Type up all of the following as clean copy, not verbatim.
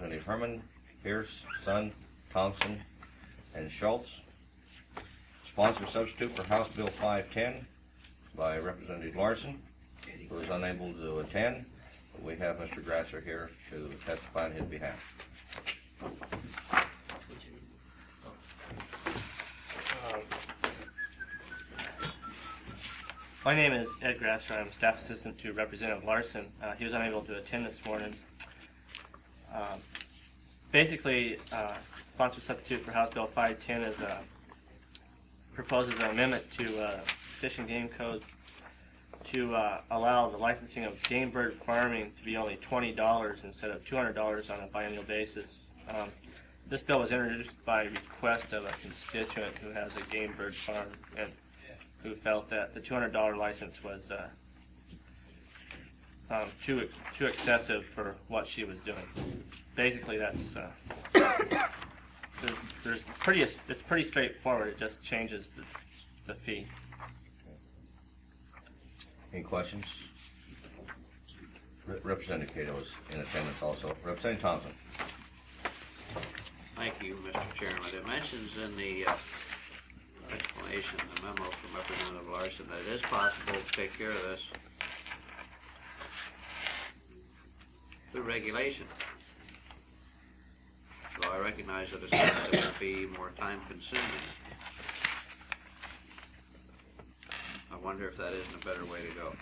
Representative Herman, Pierce, Sun, Thompson, and Schultz. Sponsor substitute for House Bill 510 by Representative Larson, who is unable to attend. But we have Mr. Grasser here to testify on his behalf. My name is Ed Grasser. I'm staff assistant to Representative Larson. He was unable to attend this morning. Basically, sponsor substitute for House Bill 510 proposes an amendment to Fish and Game Code to allow the licensing of game bird farming to be only $20 instead of $200 on a biennial basis. This bill was introduced by request of a constituent who has a game bird farm and who felt that the $200 license was too excessive for what she was doing. Basically, that's it's pretty straightforward. It just changes the fee. Any questions? Representative Cato is in attendance also. Representative Thompson. Thank you, Mr. Chairman. It mentions in the explanation, the memo from Representative Larson, that it is possible to take care of this through regulation. So I recognize that it's going to be more time consuming. I wonder if that isn't a better way to go.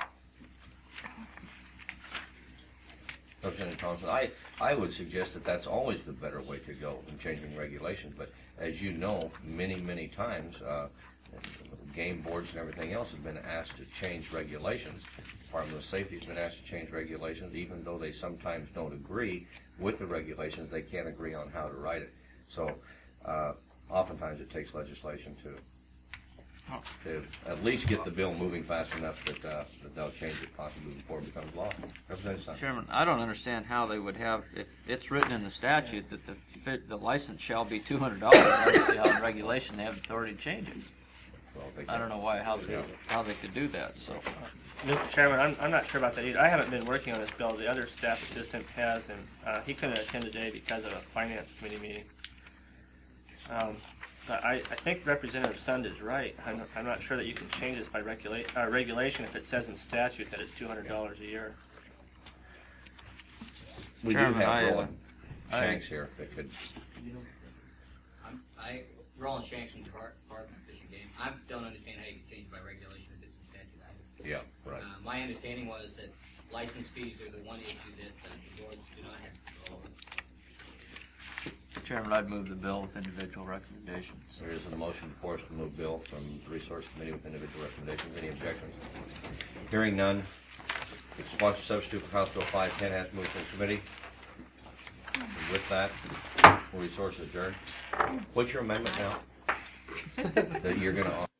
Representative Thompson, I would suggest that that's always the better way to go in changing regulations, but as you know, many times, game boards and everything else have been asked to change regulations. Department of Safety has been asked to change regulations, even though they sometimes don't agree with the regulations, they can't agree on how to write it. So oftentimes it takes legislation to at least get the bill moving fast enough that they'll change it possibly before it becomes law. Representative Sun. Chairman, I don't understand how they would have, if it's written in the statute that the license shall be $200, I don't see how in regulation they have authority to change it. Well, I don't know how they could do that. So, Mr. Chairman, I'm not sure about that either. I haven't been working on this bill. The other staff assistant has, and he couldn't attend today because of a finance committee meeting. I think Representative Sund is right. I'm not sure that you can change this by regulation if it says in statute that it's $200 a year. We Chairman, do have Roland Shanks here that could. Roland Shanks from the Department of Fish and Game. I don't understand how you can change by regulation if it's in statute either. Yeah, right. My understanding was that license fees are the one issue that the boards do not have control over. Chairman, I'd move the bill with individual recommendations. There is a motion before us to move bill from the Resource Committee with individual recommendations. Any objections? Hearing none, the sponsor substitute for House Bill 510 has moved to the committee. And with that, Resource adjourned. What's your amendment now? That you're going to